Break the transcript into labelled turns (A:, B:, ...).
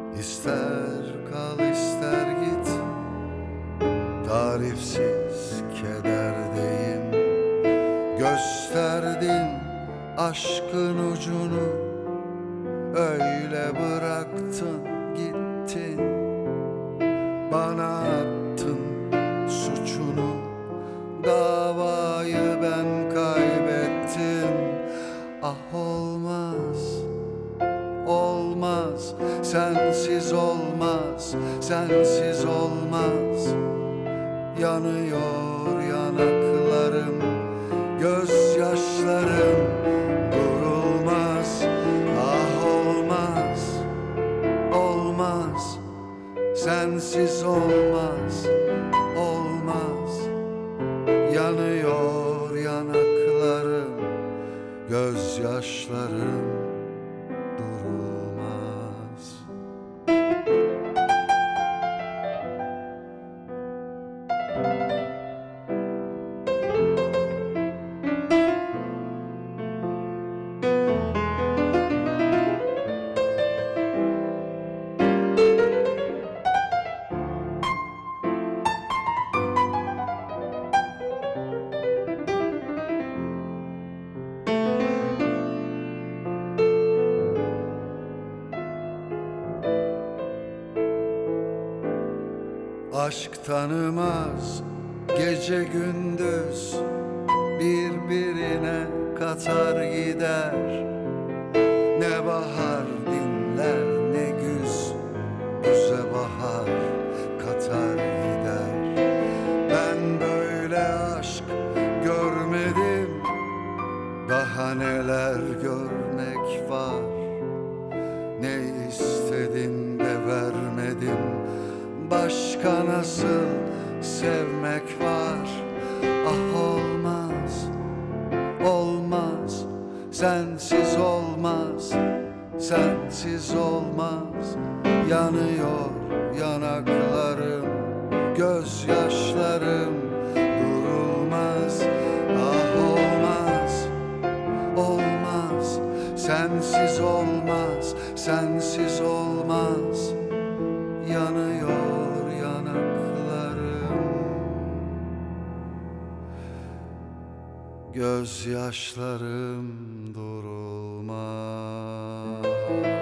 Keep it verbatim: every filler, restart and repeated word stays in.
A: İster kal ister git, tarifsiz kederdeyim. Gösterdin aşkın ucunu, öyle bıraktın gittin. Bana attın suçunu, davayı ben kaybettim. Ah olmaz, olmaz, sensiz olmaz, sensiz olmaz. Yanıyor yanaklarım, gözyaşlarım durulmaz. Ah olmaz, olmaz, sensiz olmaz, olmaz. Yanıyor yanaklarım, gözyaşlarım durulmaz. Aşk tanımaz gece gündüz, birbirine katar gider. Ne bahar dinler ne güz, güze bahar katar gider. Ben böyle aşk görmedim, daha neler görmek var. Ne istedin de vermedim, başka nasıl sevmek var? Ah olmaz, olmaz, sensiz olmaz, sensiz olmaz. Yanıyor yanaklarım, gözyaşlarım durulmaz. Ah olmaz, olmaz, sensiz olmaz, sensiz olmaz. Yanıyor yanaklarım, gözyaşlarım durulmaz.